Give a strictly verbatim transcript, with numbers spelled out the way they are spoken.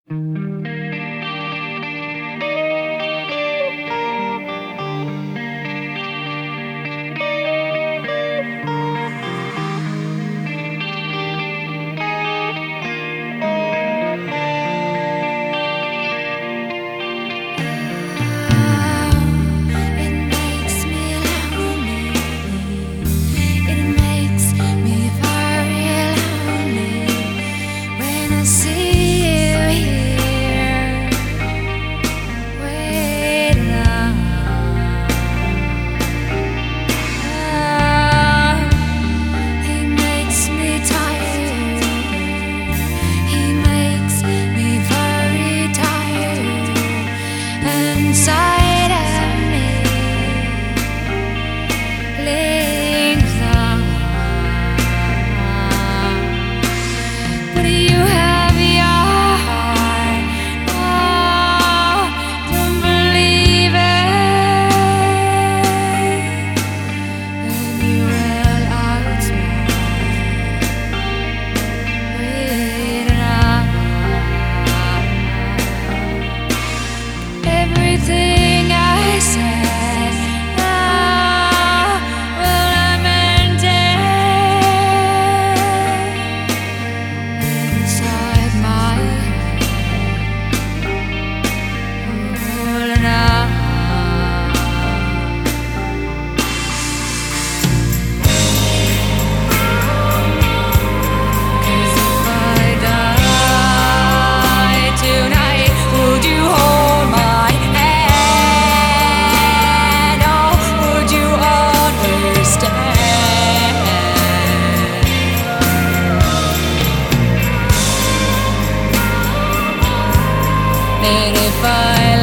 Inside of me, lingers on. But you have your heart. Oh, don't believe it. And you will outsmart. Wait now. Everything I said, oh, well, I meant it. Inside my head, holding on. 'Cause if I die tonight, would you hold my hand? Oh, would you understand? And if I